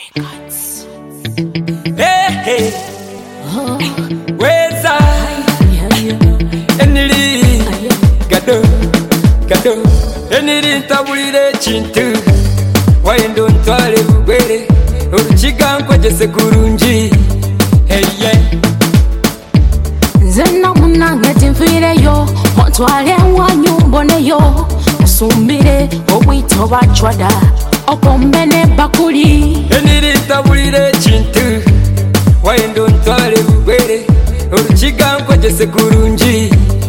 Records. Hey, hey. Where's I? Enili Gado Gado Enili tabulire chintu Waindo ntwale bugwere Uruchiganko jese kurunji Hey yeah Zena munange timfireyo Ontwale wanyu mboneyo Usumbire obwito bachwada Okombene bakuli Enili tabulire chintu Waindo ntwale bugwere Uruchiganko jese kurunji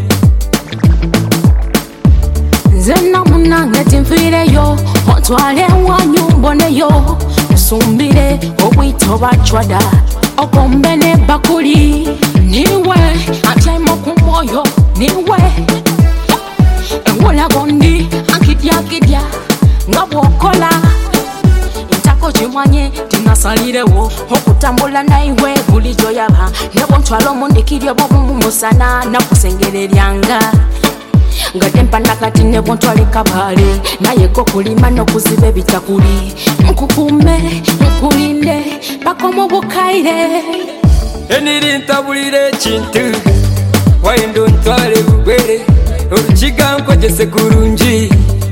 Zena munange timfireyo Ontwale wanyu mboneyo Usumbire obwito bachwada Okombene bakuli Niwe atemo kumoyo Niwe Ewola gondi Akidya Ngabokola Intako chimwanye Tinasalirewo Okutambula naiwe bulijo yaba Nebo ntwalo mundikiryo bobu mumusana Na kusengere lyanga Ngatempa nakati nebo ntwale kabale Naye ko kulima no kuzibe bitakuli Nkukume, nkulinde Bako mubukaire Enili ntabulire chintu Waindo ntwale bugwere Uruchiganko jese kurunji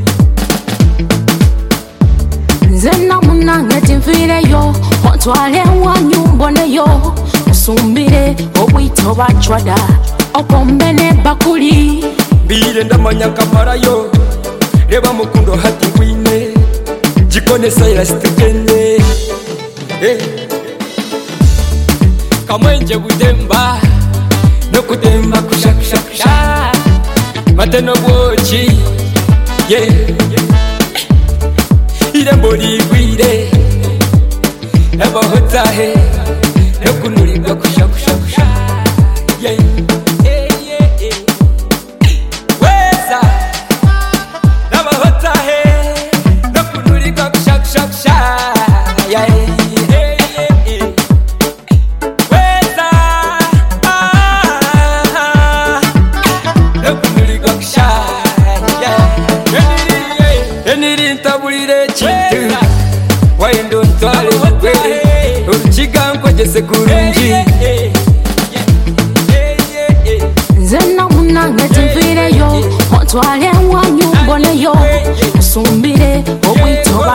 Zena munange timfireyo Ontwale wanyu mboneyo Usumbire obwito bachwada Okombene bakuli Bire ndamanya kamarayo Reba mukundo hati wine Jikone sayra stugende Hey Kamwenje budemba No kudemba kushakushakusha Mateno bochi Yeah Irembo ligwire Eba hotahe No kunuriga kushakushakusha Yeah Weza Naba hotahe No kunuriga kushakushakusha Yeah Enili ntabulire chintu Waindo ntwale bugwere Uruchiganko jese kurunji Zena munange timfireyo Ontwale wanyu mboneyo Usumbire obwito